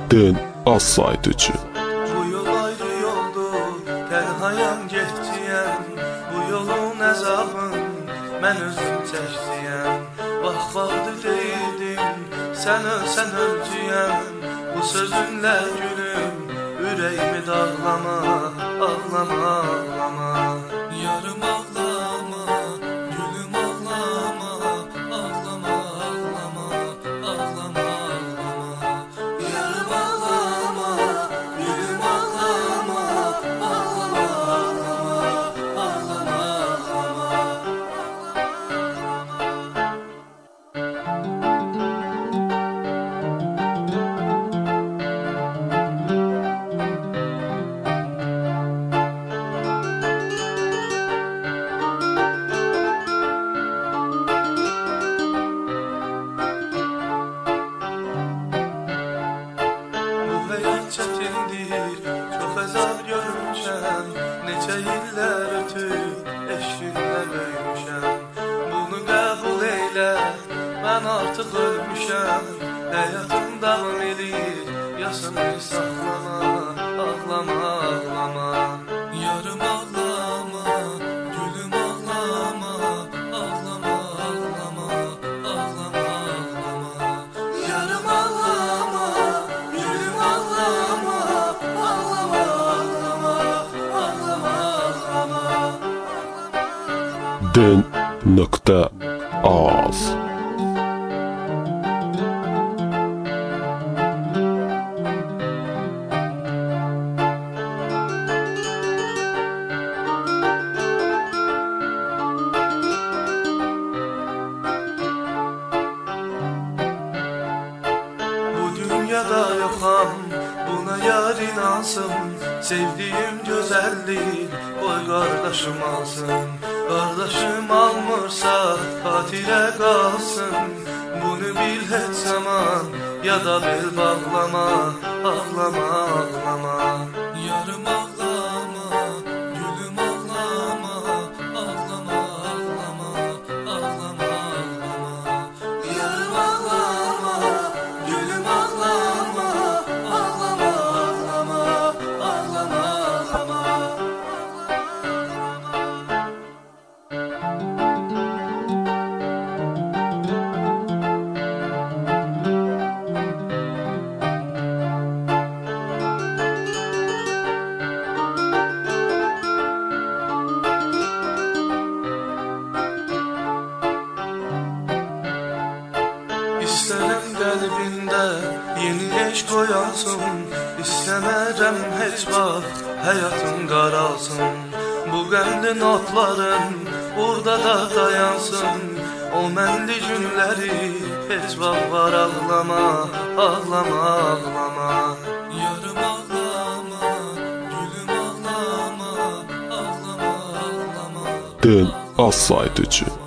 Den az sayt üçün. Bu yol ayrı yoldu, tənhayam getdiyəm. Bu yolun əzabın mən özüm çəkdiyəm. Vaxt deyildim, sən ölsən ölcüyəm. Bu sözünlə gülüm, ürəyimi dağlama, ağlama, ağlama. Yarım ağlama, gülüm ağlama, ağlama, ağlama, ağlama, ağlama. Yarım ağlama, gülüm ağlama, ağlama, ağlama, ağlama, çətindir, çox əzab görmüşəm. Neçə illər ötüb, eşqinlə böyümüşəm. Bunu qəbul eylə, mən artıq ölmüşəm. Həyatım davam edir, yaşını saxlama, ağlama, ağlama. Yarım ağlama, gülüm ağlama, ağlama, ağlama, ağlama, ağlama. Yarım ağlama, gülüm ağlama, ağlama, ağlama, ağlama, ağlama. Den.az Dünyada yoxam, buna yar inansın. Sevdiyim gözəllik, qoy qardaşım alsın. Qardaşım almırsa, xatirə qalsın. Bunu bil heç zaman, ya da bel bağlama, ağlama, ağlama. Yarım ağlama, gülüm ağlama, ağlama, ağlama, ağlama, ağlama. Yarım ağlama, gülüm ağlama, ağlama, ağlama, ağlama, ağlama. İstərəm qəlbində yeni eşq oyansın. İstəmərəm heç vaxt həyatım qaralsın. Bu qəmli notların burada da dayansın. O mənli günləri heç vaxt var ağlama, ağlama, ağlama. Yarım ağlama, gülüm ağlama, ağlama, ağlama. Den az sayt üçün.